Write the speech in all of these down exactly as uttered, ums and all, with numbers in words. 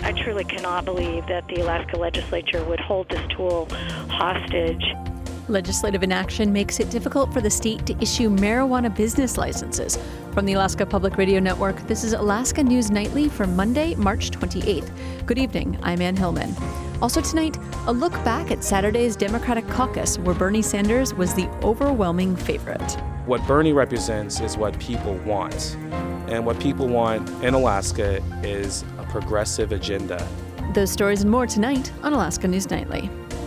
I truly cannot believe that the Alaska legislature would hold this tool hostage. Legislative inaction makes it difficult for the state to issue marijuana business licenses. From the Alaska Public Radio Network, this is Alaska News Nightly for Monday, March twenty-eighth. Good evening, I'm Ann Hillman. Also tonight, a look back at Saturday's Democratic caucus, where Bernie Sanders was the overwhelming favorite. What Bernie represents is what people want. And what people want in Alaska is a progressive agenda. Those stories and more tonight on Alaska News Nightly.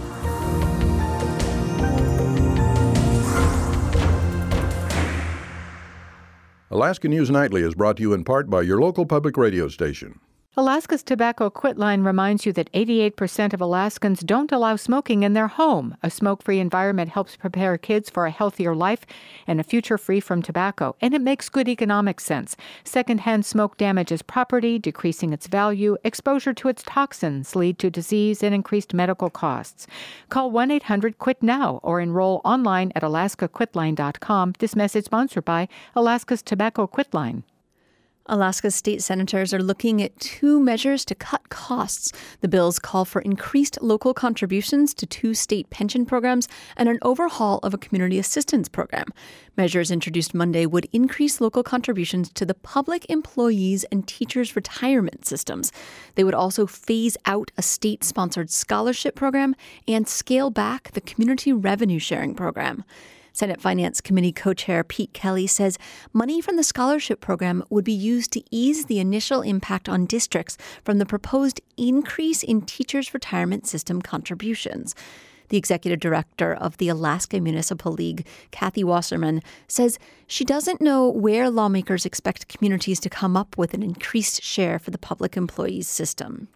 Alaska News Nightly is brought to you in part by your local public radio station. Alaska's Tobacco Quit Line reminds you that eighty-eight percent of Alaskans don't allow smoking in their home. A smoke-free environment helps prepare kids for a healthier life and a future free from tobacco, and it makes good economic sense. Secondhand smoke damages property, decreasing its value. Exposure to its toxins lead to disease and increased medical costs. Call one eight hundred quit now or enroll online at alaska quit line dot com. This message sponsored by Alaska's Tobacco Quit Line. Alaska's state senators are looking at two measures to cut costs. The bills call for increased local contributions to two state pension programs and an overhaul of a community assistance program. Measures introduced Monday would increase local contributions to the public employees and teachers' retirement systems. They would also phase out a state-sponsored scholarship program and scale back the community revenue sharing program. Senate Finance Committee co-chair Pete Kelly says money from the scholarship program would be used to ease the initial impact on districts from the proposed increase in teachers' retirement system contributions. The executive director of the Alaska Municipal League, Kathy Wasserman, says she doesn't know where lawmakers expect communities to come up with an increased share for the public employees system.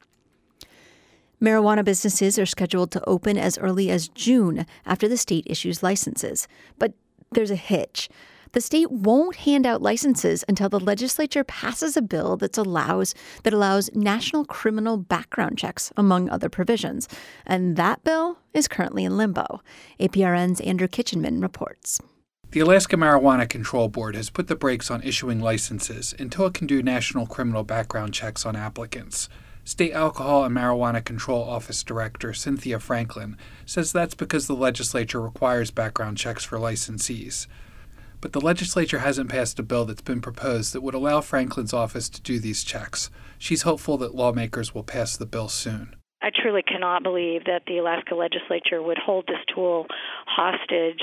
Marijuana businesses are scheduled to open as early as June after the state issues licenses. But there's a hitch. The state won't hand out licenses until the legislature passes a bill that allows that allows national criminal background checks, among other provisions. And that bill is currently in limbo. A P R N's Andrew Kitchenman reports. The Alaska Marijuana Control Board has put the brakes on issuing licenses until it can do national criminal background checks on applicants. State Alcohol and Marijuana Control Office Director Cynthia Franklin says that's because the legislature requires background checks for licensees. But the legislature hasn't passed a bill that's been proposed that would allow Franklin's office to do these checks. She's hopeful that lawmakers will pass the bill soon. I truly cannot believe that the Alaska legislature would hold this tool hostage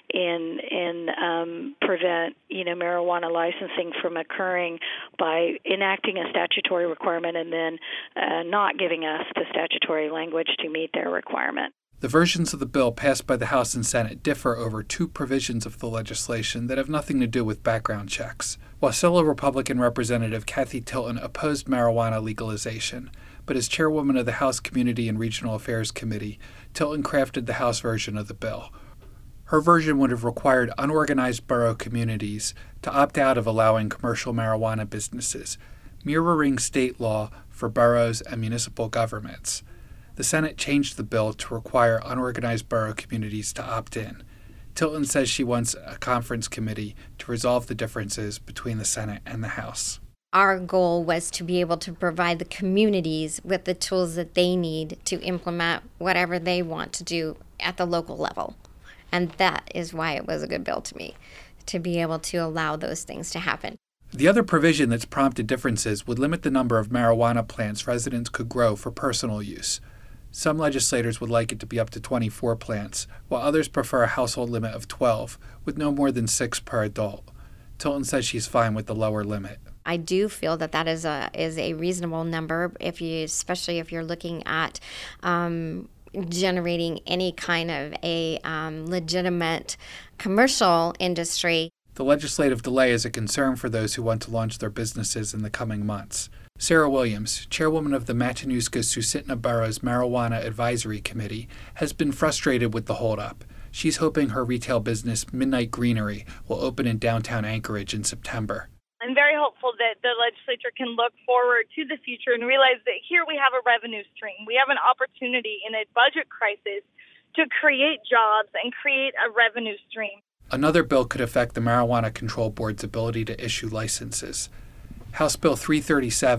in in um, prevent you know marijuana licensing from occurring by enacting a statutory requirement and then uh, not giving us the statutory language to meet their requirement. The versions of the bill passed by the House and Senate differ over two provisions of the legislation that have nothing to do with background checks. Wasilla Republican Representative Kathy Tilton opposed marijuana legalization, but as chairwoman of the House Community and Regional Affairs Committee, Tilton crafted the House version of the bill. Her version would have required unorganized borough communities to opt out of allowing commercial marijuana businesses, mirroring state law for boroughs and municipal governments. The Senate changed the bill to require unorganized borough communities to opt in. Tilton says she wants a conference committee to resolve the differences between the Senate and the House. Our goal was to be able to provide the communities with the tools that they need to implement whatever they want to do at the local level. And that is why it was a good bill to me, to be able to allow those things to happen. The other provision that's prompted differences would limit the number of marijuana plants residents could grow for personal use. Some legislators would like it to be up to twenty-four plants, while others prefer a household limit of twelve, with no more than six per adult. Tilton says she's fine with the lower limit. I do feel that that is a is a reasonable number, if you, especially if you're looking at um, generating any kind of a um, legitimate commercial industry. The legislative delay is a concern for those who want to launch their businesses in the coming months. Sarah Williams, chairwoman of the Matanuska-Susitna Borough's Marijuana Advisory Committee, has been frustrated with the holdup. She's hoping her retail business, Midnight Greenery, will open in downtown Anchorage in September. I'm very hopeful that the legislature can look forward to the future and realize that here we have a revenue stream. We have an opportunity in a budget crisis to create jobs and create a revenue stream. Another bill could affect the Marijuana Control Board's ability to issue licenses. House Bill three thirty-seven,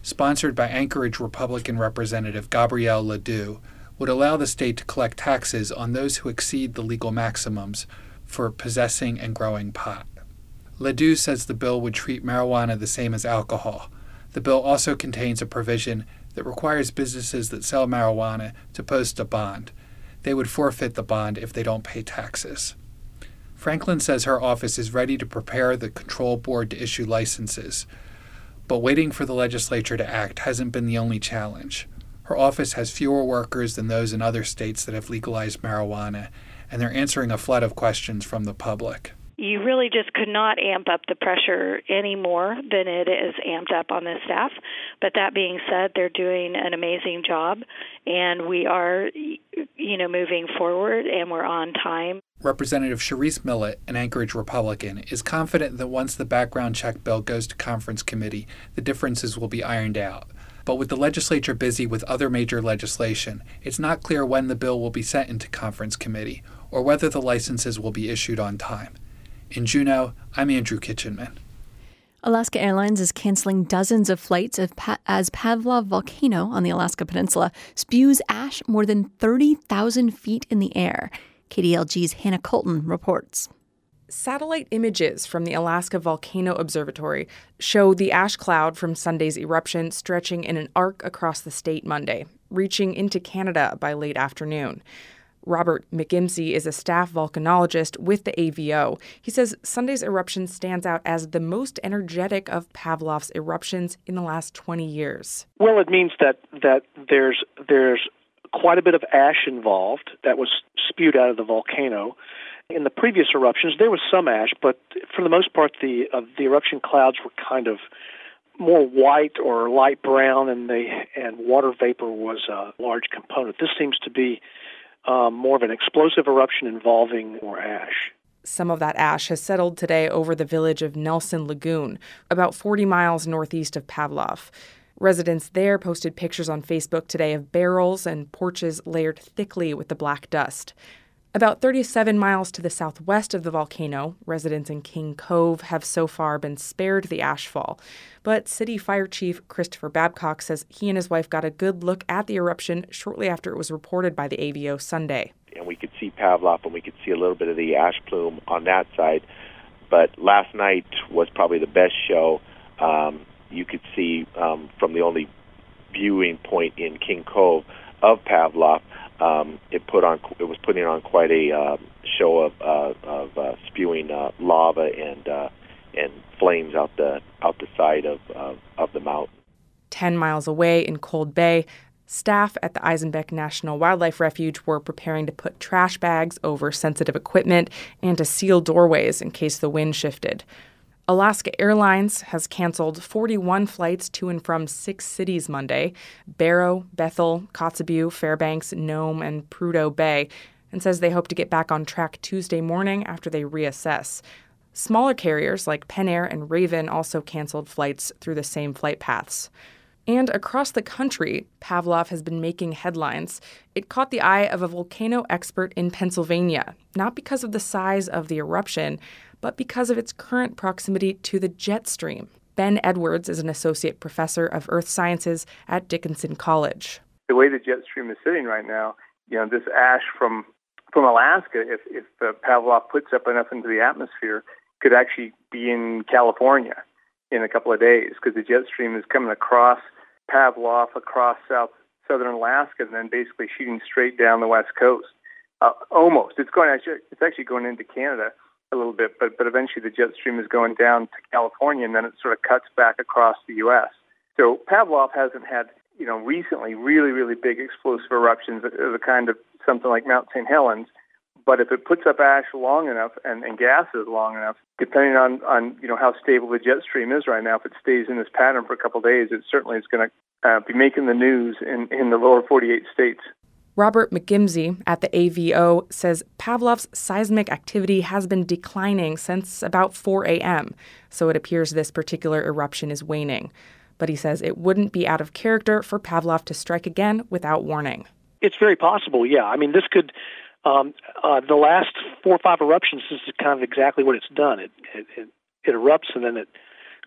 sponsored by Anchorage Republican Representative Gabrielle Ledoux, would allow the state to collect taxes on those who exceed the legal maximums for possessing and growing pot. Ledoux says the bill would treat marijuana the same as alcohol. The bill also contains a provision that requires businesses that sell marijuana to post a bond. They would forfeit the bond if they don't pay taxes. Franklin says her office is ready to prepare the control board to issue licenses, but waiting for the legislature to act hasn't been the only challenge. Her office has fewer workers than those in other states that have legalized marijuana, and they're answering a flood of questions from the public. You really just could not amp up the pressure any more than it is amped up on the staff. But that being said, they're doing an amazing job, and we are, you know, moving forward, and we're on time. Representative Sharice Millett, an Anchorage Republican, is confident that once the background check bill goes to conference committee, the differences will be ironed out. But with the legislature busy with other major legislation, it's not clear when the bill will be sent into conference committee or whether the licenses will be issued on time. In Juneau, I'm Andrew Kitchenman. Alaska Airlines is canceling dozens of flights as Pavlov Volcano on the Alaska Peninsula spews ash more than thirty thousand feet in the air. K D L G's Hannah Colton reports. Satellite images from the Alaska Volcano Observatory show the ash cloud from Sunday's eruption stretching in an arc across the state Monday, reaching into Canada by late afternoon. Robert McGimsey is a staff volcanologist with the A V O. He says Sunday's eruption stands out as the most energetic of Pavlov's eruptions in the last twenty years. Well, it means that that there's there's quite a bit of ash involved that was spewed out of the volcano. In the previous eruptions, there was some ash, but for the most part, the uh, the eruption clouds were kind of more white or light brown, and they and water vapor was a large component. This seems to be um, more of an explosive eruption involving more ash. Some of that ash has settled today over the village of Nelson Lagoon, about forty miles northeast of Pavlov. Residents there posted pictures on Facebook today of barrels and porches layered thickly with the black dust. About thirty-seven miles to the southwest of the volcano, residents in King Cove have so far been spared the ashfall. But City Fire Chief Christopher Babcock says he and his wife got a good look at the eruption shortly after it was reported by the A V O Sunday. And we could see Pavlov and we could see a little bit of the ash plume on that side. But last night was probably the best show. Um, you could see um, from the only viewing point in King Cove of Pavlov, Um, it put on. It was putting on quite a uh, show of, uh, of uh, spewing uh, lava and uh, and flames out the out the side of uh, of the mountain. Ten miles away in Cold Bay, staff at the Eisenbeck National Wildlife Refuge were preparing to put trash bags over sensitive equipment and to seal doorways in case the wind shifted. Alaska Airlines has canceled forty-one flights to and from six cities Monday: Barrow, Bethel, Kotzebue, Fairbanks, Nome, and Prudhoe Bay, and says they hope to get back on track Tuesday morning after they reassess. Smaller carriers like Penair and Raven also canceled flights through the same flight paths. And across the country, Pavlov has been making headlines. It caught the eye of a volcano expert in Pennsylvania, not because of the size of the eruption, but because of its current proximity to the jet stream. Ben Edwards is an associate professor of earth sciences at Dickinson College. The way the jet stream is sitting right now, you know, this ash from from Alaska, if, if uh, Pavlov puts up enough into the atmosphere, could actually be in California in a couple of days, because the jet stream is coming across Pavlov, across south southern Alaska, and then basically shooting straight down the west coast. Uh, almost. It's going actually, it's actually going into Canada a little bit, but but eventually the jet stream is going down to California, and then it sort of cuts back across the U S. So Pavlov hasn't had, you know, recently really, really big explosive eruptions of the kind of something like Mount Saint Helens. But if it puts up ash long enough and, and gases long enough, depending on, on, you know, how stable the jet stream is right now, if it stays in this pattern for a couple of days, it certainly is going to uh, be making the news in, in the lower forty-eight states. Robert McGimsey at the A V O says Pavlov's seismic activity has been declining since about four a.m., so it appears this particular eruption is waning. But he says it wouldn't be out of character for Pavlov to strike again without warning. It's very possible, yeah. I mean, this could, um, uh, the last four or five eruptions, this is kind of exactly what it's done. It, it, it, it erupts and then it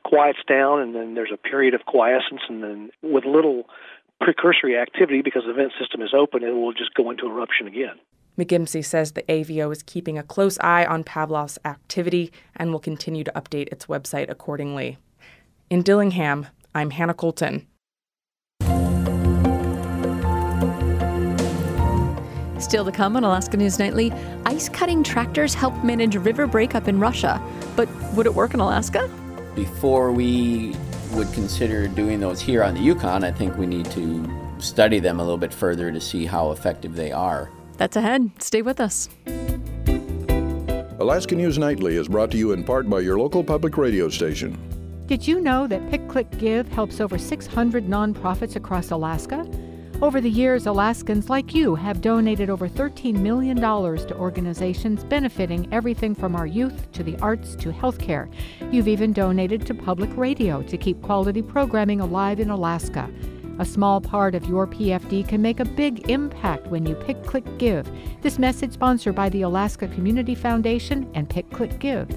quiets down, and then there's a period of quiescence, and then with little precursory activity, because the vent system is open, it will just go into eruption again. McGimsey says the A V O is keeping a close eye on Pavlov's activity and will continue to update its website accordingly. In Dillingham, I'm Hannah Colton. Still to come on Alaska News Nightly, ice-cutting tractors help manage river breakup in Russia. But would it work in Alaska? Before we would consider doing those here on the Yukon, I think we need to study them a little bit further to see how effective they are. That's ahead. Stay with us. Alaska News Nightly is brought to you in part by your local public radio station. Did you know that Pick Click Give helps over six hundred nonprofits across Alaska? Over the years, Alaskans like you have donated over thirteen million dollars to organizations benefiting everything from our youth to the arts to healthcare. You've even donated to public radio to keep quality programming alive in Alaska. A small part of your P F D can make a big impact when you Pick Click Give. This message sponsored by the Alaska Community Foundation and Pick Click Give.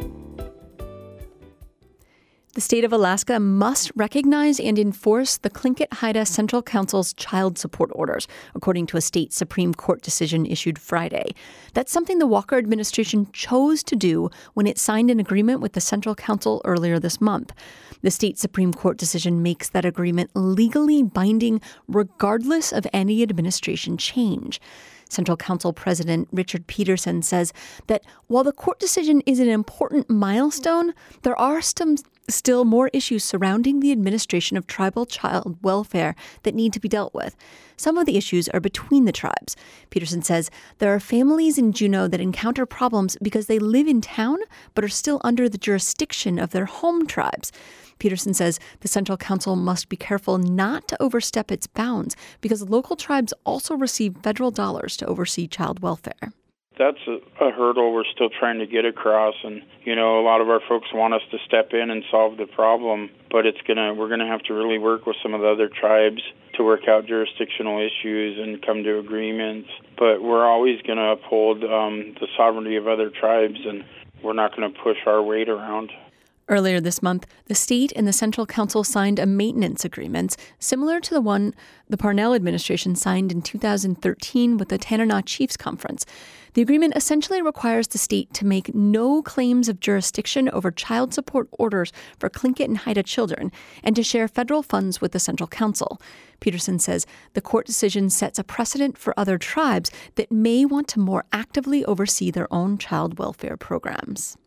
The state of Alaska must recognize and enforce the Tlingit-Haida Central Council's child support orders, according to a state Supreme Court decision issued Friday. That's something the Walker administration chose to do when it signed an agreement with the Central Council earlier this month. The state Supreme Court decision makes that agreement legally binding regardless of any administration change. Central Council President Richard Peterson says that while the court decision is an important milestone, there are some still more issues surrounding the administration of tribal child welfare that need to be dealt with. Some of the issues are between the tribes. Peterson says there are families in Juneau that encounter problems because they live in town but are still under the jurisdiction of their home tribes. Peterson says the Central Council must be careful not to overstep its bounds because local tribes also receive federal dollars to oversee child welfare. That's a, a hurdle we're still trying to get across, and you know, a lot of our folks want us to step in and solve the problem, but it's gonna we're gonna have to really work with some of the other tribes to work out jurisdictional issues and come to agreements. But we're always gonna uphold um, the sovereignty of other tribes, and we're not gonna push our weight around. Earlier this month, the state and the Central Council signed a maintenance agreement similar to the one the Parnell administration signed in two thousand thirteen with the Tanana Chiefs Conference. The agreement essentially requires the state to make no claims of jurisdiction over child support orders for Tlingit and Haida children and to share federal funds with the Central Council. Peterson says the court decision sets a precedent for other tribes that may want to more actively oversee their own child welfare programs.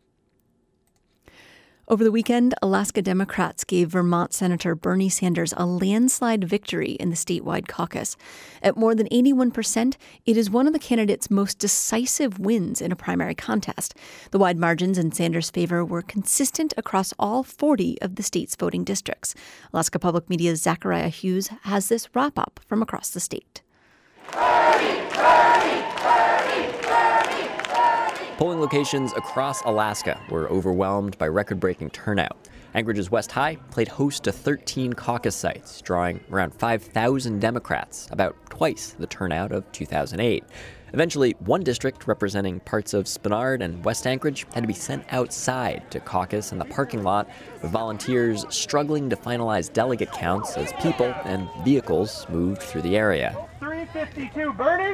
Over the weekend, Alaska Democrats gave Vermont Senator Bernie Sanders a landslide victory in the statewide caucus. At more than eighty-one percent, it is one of the candidate's most decisive wins in a primary contest. The wide margins in Sanders' favor were consistent across all forty of the state's voting districts. Alaska Public Media's Zachariah Hughes has this wrap-up from across the state. Bernie, Bernie, Bernie, Bernie. Polling locations across Alaska were overwhelmed by record-breaking turnout. Anchorage's West High played host to thirteen caucus sites, drawing around five thousand Democrats, about twice the turnout of two thousand eight. Eventually, one district representing parts of Spenard and West Anchorage had to be sent outside to caucus in the parking lot, with volunteers struggling to finalize delegate counts as people and vehicles moved through the area. three fifty-two Bernie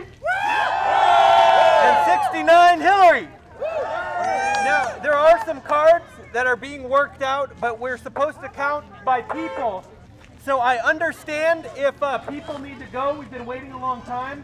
and sixty-nine Hillary. Now, there are some cards that are being worked out, but we're supposed to count by people. So I understand if uh, people need to go. We've been waiting a long time.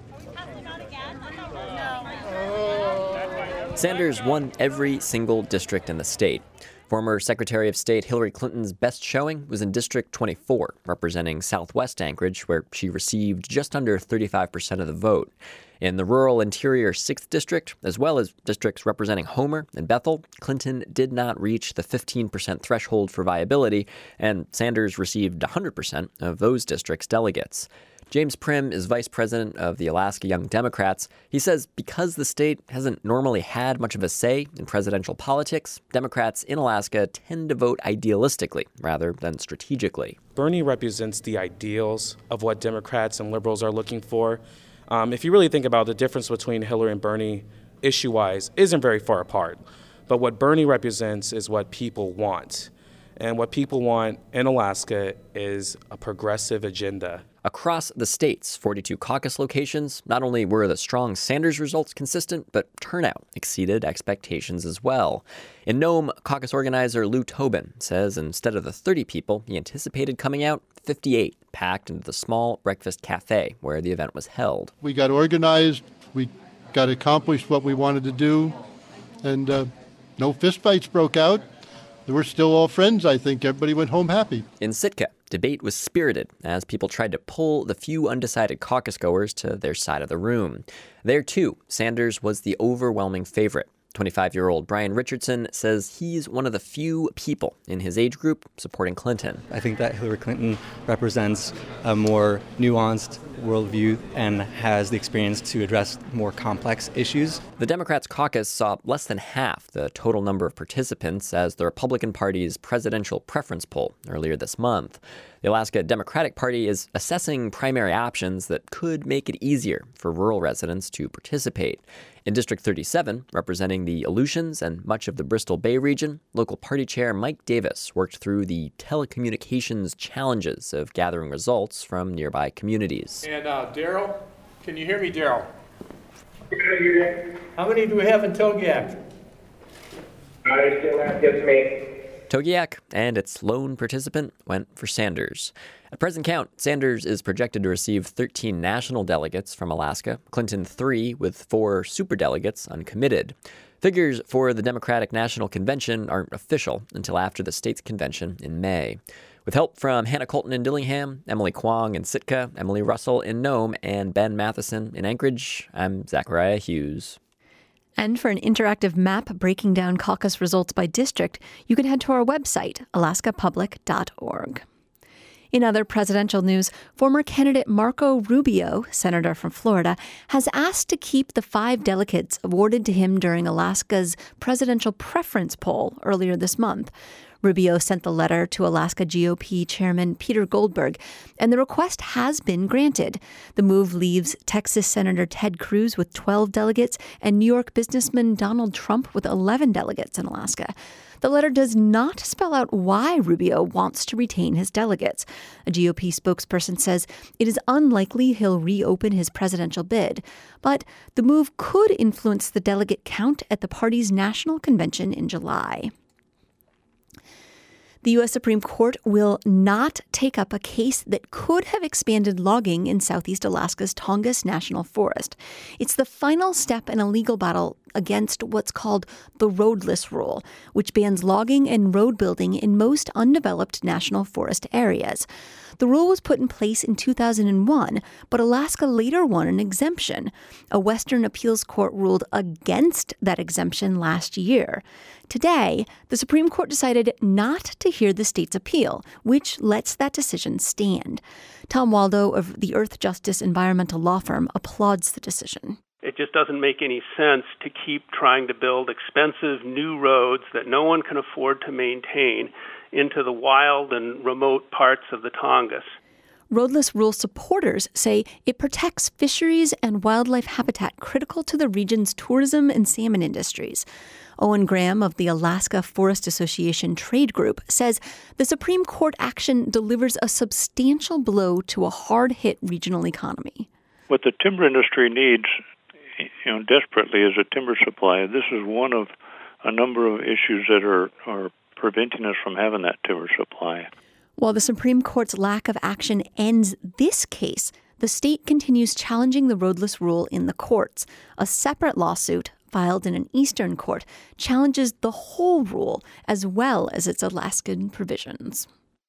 Sanders won every single district in the state. Former Secretary of State Hillary Clinton's best showing was in District twenty-four, representing Southwest Anchorage, where she received just under thirty-five percent of the vote. In the rural interior sixth District, as well as districts representing Homer and Bethel, Clinton did not reach the fifteen percent threshold for viability, and Sanders received one hundred percent of those districts' delegates. James Prim is vice president of the Alaska Young Democrats. He says because the state hasn't normally had much of a say in presidential politics, Democrats in Alaska tend to vote idealistically rather than strategically. Bernie represents the ideals of what Democrats and liberals are looking for. Um, if you really think about the difference between Hillary and Bernie issue-wise, isn't very far apart. But what Bernie represents is what people want. And what people want in Alaska is a progressive agenda. Across the state's forty-two caucus locations, not only were the strong Sanders results consistent, but turnout exceeded expectations as well. In Nome, caucus organizer Lou Tobin says instead of the thirty people he anticipated coming out, fifty-eight packed into the small breakfast cafe where the event was held. We got organized, we got accomplished what we wanted to do, and uh, no fistfights broke out. We're still all friends, I think. Everybody went home happy. In Sitka, debate was spirited as people tried to pull the few undecided caucus goers to their side of the room. There, too, Sanders was the overwhelming favorite. twenty-five-year-old Brian Richardson says he's one of the few people in his age group supporting Clinton. I think that Hillary Clinton represents a more nuanced worldview and has the experience to address more complex issues. The Democrats' caucus saw less than half the total number of participants as the Republican Party's presidential preference poll earlier this month. The Alaska Democratic Party is assessing primary options that could make it easier for rural residents to participate. In District thirty-seven, representing the Aleutians and much of the Bristol Bay region, local party chair Mike Davis worked through the telecommunications challenges of gathering results from nearby communities. And uh, Daryl, can you hear me, Daryl? How many do we have in Togiak? I still have just me. Togiak and its lone participant went for Sanders. At present count, Sanders is projected to receive thirteen national delegates from Alaska, Clinton three, with four superdelegates uncommitted. Figures for the Democratic National Convention aren't official until after the state's convention in May. With help from Hannah Colton in Dillingham, Emily Kwong in Sitka, Emily Russell in Nome, and Ben Matheson in Anchorage, I'm Zachariah Hughes. And for an interactive map breaking down caucus results by district, you can head to our website, alaska public dot org. In other presidential news, former candidate Marco Rubio, senator from Florida, has asked to keep the five delegates awarded to him during Alaska's presidential preference poll earlier this month. Rubio sent the letter to Alaska G O P Chairman Peter Goldberg, and the request has been granted. The move leaves Texas Senator Ted Cruz with twelve delegates and New York businessman Donald Trump with eleven delegates in Alaska. The letter does not spell out why Rubio wants to retain his delegates. A G O P spokesperson says it is unlikely he'll reopen his presidential bid, but the move could influence the delegate count at the party's national convention in July. The U S Supreme Court will not take up a case that could have expanded logging in southeast Alaska's Tongass National Forest. It's the final step in a legal battle against what's called the roadless rule, which bans logging and road building in most undeveloped national forest areas. The rule was put in place in two thousand one, but Alaska later won an exemption. A Western appeals court ruled against that exemption last year. Today, the Supreme Court decided not to hear the state's appeal, which lets that decision stand. Tom Waldo of the Earth Justice environmental law firm applauds the decision. It just doesn't make any sense to keep trying to build expensive new roads that no one can afford to maintain into the wild and remote parts of the Tongass. Roadless rule supporters say it protects fisheries and wildlife habitat critical to the region's tourism and salmon industries. Owen Graham of the Alaska Forest Association Trade Group says the Supreme Court action delivers a substantial blow to a hard-hit regional economy. What the timber industry needs, you know, desperately is a timber supply. This is one of a number of issues that are, are preventing us from having that timber supply. While the Supreme Court's lack of action ends this case, the state continues challenging the roadless rule in the courts. A separate lawsuit filed in an eastern court challenges the whole rule as well as its Alaskan provisions.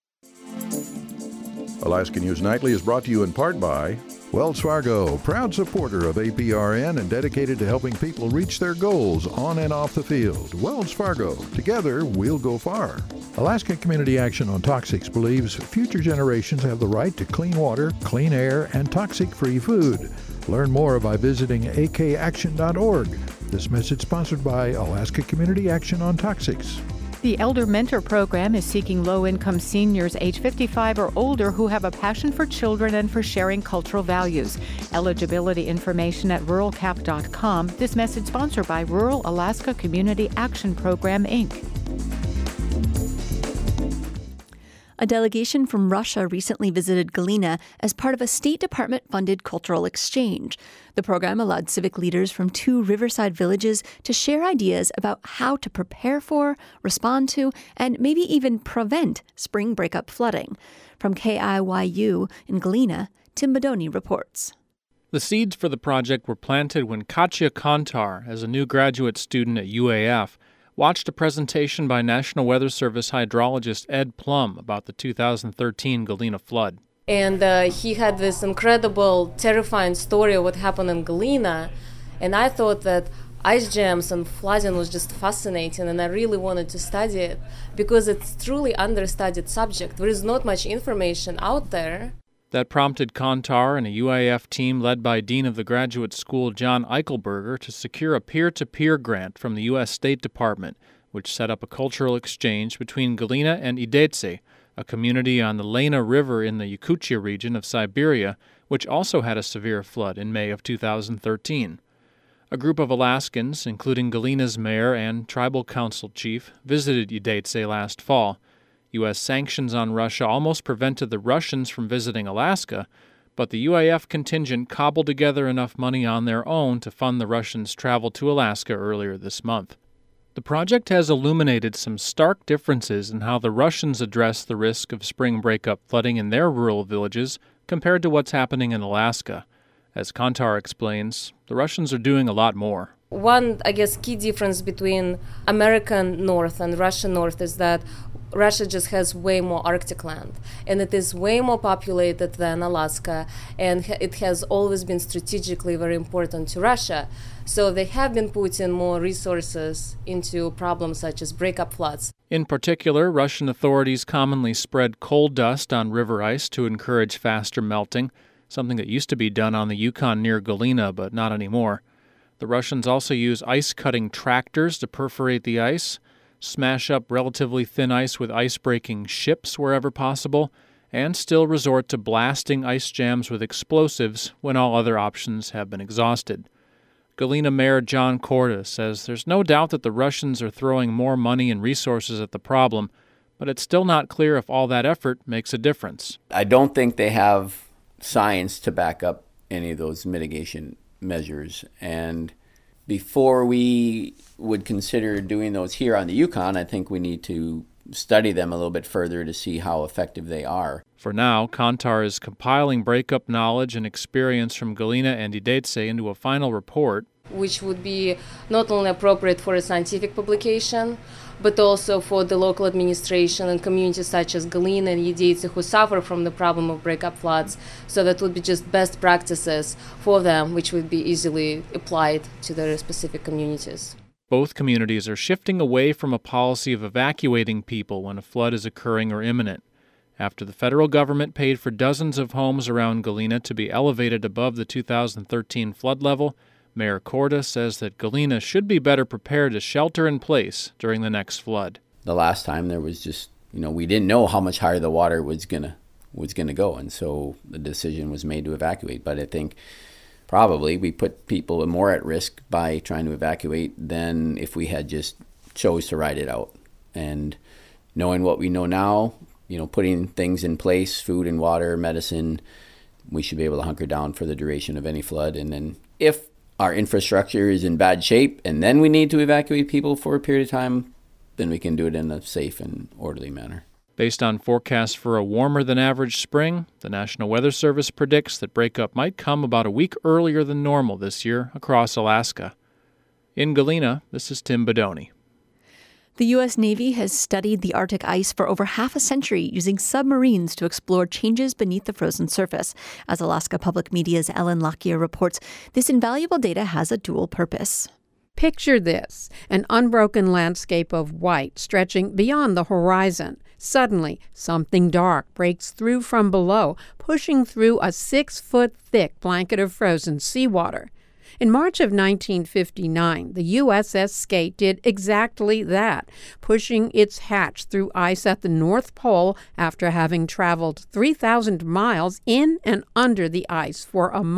Alaska News Nightly is brought to you in part by Wells Fargo, proud supporter of A P R N and dedicated to helping people reach their goals on and off the field. Wells Fargo, together we'll go far. Alaska Community Action on Toxics believes future generations have the right to clean water, clean air, and toxic-free food. Learn more by visiting a k action dot org. This message sponsored by Alaska Community Action on Toxics. The Elder Mentor Program is seeking low-income seniors age fifty-five or older who have a passion for children and for sharing cultural values. Eligibility information at rural cap dot com. This message sponsored by Rural Alaska Community Action Program, Incorporated. A delegation from Russia recently visited Galena as part of a State Department-funded cultural exchange. The program allowed civic leaders from two riverside villages to share ideas about how to prepare for, respond to, and maybe even prevent spring breakup flooding. From K I Y U in Galena, Tim Bodoni reports. The seeds for the project were planted when Katya Kontar, as a new graduate student at U A F, watched a presentation by National Weather Service hydrologist Ed Plum about the two thousand thirteen Galena flood. And uh, he had this incredible, terrifying story of what happened in Galena, and I thought that ice jams and flooding was just fascinating, and I really wanted to study it because it's truly understudied subject. There is not much information out there. That prompted Kontar and a U A F team led by Dean of the Graduate School John Eichelberger to secure a peer-to-peer grant from the U S State Department, which set up a cultural exchange between Galena and Idetse, a community on the Lena River in the Yakutia region of Siberia, which also had a severe flood in May of two thousand thirteen. A group of Alaskans, including Galena's mayor and tribal council chief, visited Idetse last fall. U S sanctions on Russia almost prevented the Russians from visiting Alaska, but the U A F contingent cobbled together enough money on their own to fund the Russians' travel to Alaska earlier this month. The project has illuminated some stark differences in how the Russians address the risk of spring breakup flooding in their rural villages compared to what's happening in Alaska. As Kontar explains, the Russians are doing a lot more. One, I guess, key difference between American North and Russian North is that Russia just has way more Arctic land, and it is way more populated than Alaska, and it has always been strategically very important to Russia. So they have been putting more resources into problems such as breakup floods. In particular, Russian authorities commonly spread coal dust on river ice to encourage faster melting, something that used to be done on the Yukon near Galena, but not anymore. The Russians also use ice-cutting tractors to perforate the ice, smash up relatively thin ice with ice-breaking ships wherever possible, and still resort to blasting ice jams with explosives when all other options have been exhausted. Galena Mayor John Korda says there's no doubt that the Russians are throwing more money and resources at the problem, but it's still not clear if all that effort makes a difference. I don't think they have science to back up any of those mitigation measures, and before we would consider doing those here on the Yukon, I think we need to study them a little bit further to see how effective they are. For now, Kontar is compiling breakup knowledge and experience from Galena and Idetse into a final report, which would be not only appropriate for a scientific publication, but also for the local administration and communities such as Galena and Idetse who suffer from the problem of breakup floods. So that would be just best practices for them, which would be easily applied to their specific communities. Both communities are shifting away from a policy of evacuating people when a flood is occurring or imminent. After the federal government paid for dozens of homes around Galena to be elevated above the two thousand thirteen flood level, Mayor Korda says that Galena should be better prepared to shelter in place during the next flood. The last time there was just, you know, we didn't know how much higher the water was gonna was gonna go, and so the decision was made to evacuate. But I think probably we put people more at risk by trying to evacuate than if we had just chose to ride it out. And knowing what we know now, you know, putting things in place, food and water, medicine, we should be able to hunker down for the duration of any flood. And then if our infrastructure is in bad shape and then we need to evacuate people for a period of time, then we can do it in a safe and orderly manner. Based on forecasts for a warmer than average spring, the National Weather Service predicts that breakup might come about a week earlier than normal this year across Alaska. In Galena, this is Tim Bodoni. The U S Navy has studied the Arctic ice for over half a century using submarines to explore changes beneath the frozen surface. As Alaska Public Media's Ellen Lockyer reports, this invaluable data has a dual purpose. Picture this, an unbroken landscape of white stretching beyond the horizon. Suddenly, something dark breaks through from below, pushing through a six-foot-thick blanket of frozen seawater. In March of nineteen fifty-nine, the U S S Skate did exactly that, pushing its hatch through ice at the North Pole after having traveled three thousand miles in and under the ice for a month.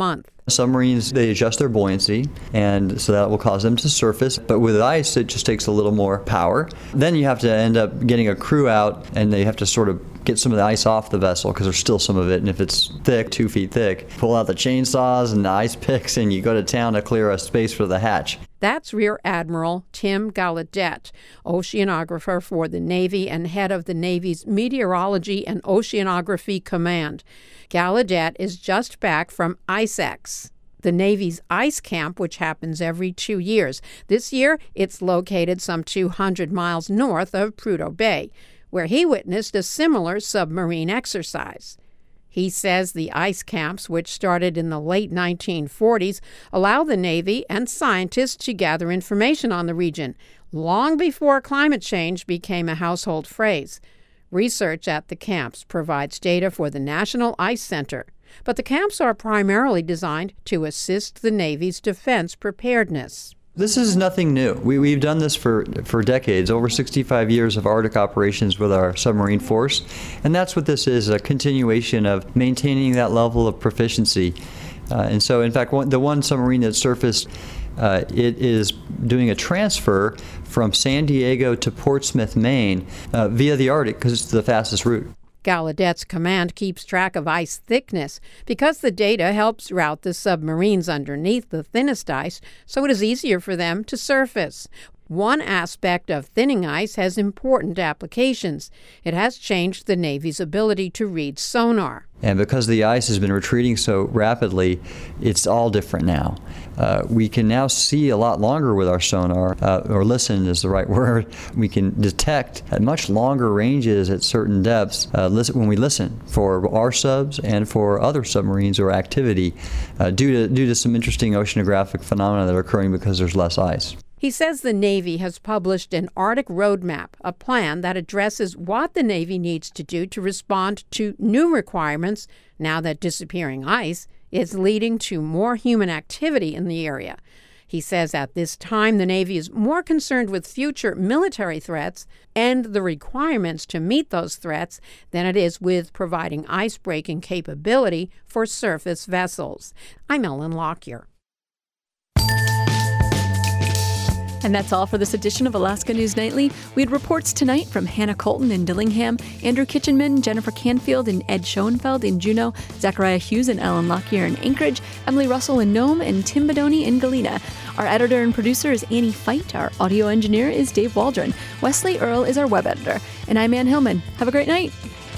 Submarines, they adjust their buoyancy, and so that will cause them to surface. But with ice, it just takes a little more power. Then you have to end up getting a crew out, and they have to sort of get some of the ice off the vessel because there's still some of it. And if it's thick, two feet thick, pull out the chainsaws and the ice picks, and you go to town to clear a space for the hatch. That's Rear Admiral Tim Gallaudet, oceanographer for the Navy and head of the Navy's Meteorology and Oceanography Command. Gallaudet is just back from ICEX, the Navy's ice camp, which happens every two years. This year, it's located some two hundred miles north of Prudhoe Bay, where he witnessed a similar submarine exercise. He says the ice camps, which started in the late nineteen forties, allow the Navy and scientists to gather information on the region, long before climate change became a household phrase. Research at the camps provides data for the National Ice Center, but the camps are primarily designed to assist the Navy's defense preparedness. This is nothing new. We, we've done this for, for decades, over sixty-five years of Arctic operations with our submarine force, and that's what this is, a continuation of maintaining that level of proficiency. Uh, and so, in fact, one, the one submarine that surfaced, uh, it is doing a transfer from San Diego to Portsmouth, Maine, uh, via the Arctic because it's the fastest route. Gallaudet's command keeps track of ice thickness because the data helps route the submarines underneath the thinnest ice so it is easier for them to surface. One aspect of thinning ice has important applications. It has changed the Navy's ability to read sonar. And because the ice has been retreating so rapidly, it's all different now. Uh, we can now see a lot longer with our sonar, uh, or listen is the right word. We can detect at much longer ranges at certain depths uh, listen, when we listen for our subs and for other submarines or activity uh, due to, due to some interesting oceanographic phenomena that are occurring because there's less ice. He says the Navy has published an Arctic Roadmap, a plan that addresses what the Navy needs to do to respond to new requirements now that disappearing ice is leading to more human activity in the area. He says at this time the Navy is more concerned with future military threats and the requirements to meet those threats than it is with providing ice-breaking capability for surface vessels. I'm Ellen Lockyer. And that's all for this edition of Alaska News Nightly. We had reports tonight from Hannah Colton in Dillingham, Andrew Kitchenman, Jennifer Canfield, and Ed Schoenfeld in Juneau, Zachariah Hughes and Ellen Lockyer in Anchorage, Emily Russell in Nome, and Tim Bedoni in Galena. Our editor and producer is Annie Feit. Our audio engineer is Dave Waldron. Wesley Earle is our web editor. And I'm Ann Hillman. Have a great night.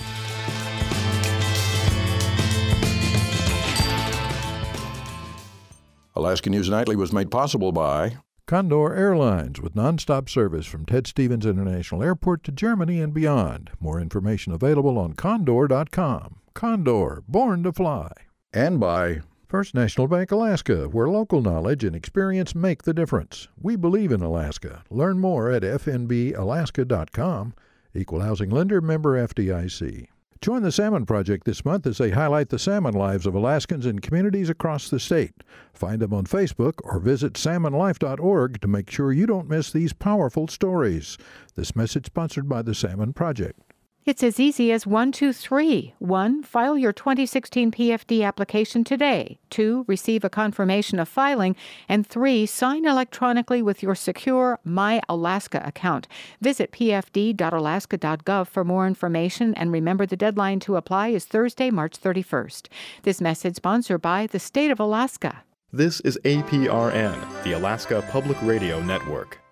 Alaska News Nightly was made possible by Condor Airlines, with nonstop service from Ted Stevens International Airport to Germany and beyond. More information available on condor dot com. Condor, born to fly. And by First National Bank Alaska, where local knowledge and experience make the difference. We believe in Alaska. Learn more at f n b alaska dot com. Equal housing lender, member F D I C. Join the Salmon Project this month as they highlight the salmon lives of Alaskans in communities across the state. Find them on Facebook or visit salmon life dot org to make sure you don't miss these powerful stories. This message sponsored by the Salmon Project. It's as easy as one, two, three. One, file your twenty sixteen P F D application today. Two, receive a confirmation of filing. And three, sign electronically with your secure My Alaska account. Visit p f d dot alaska dot gov for more information, and remember the deadline to apply is Thursday, March thirty-first. This message sponsored by the State of Alaska. This is A P R N, the Alaska Public Radio Network.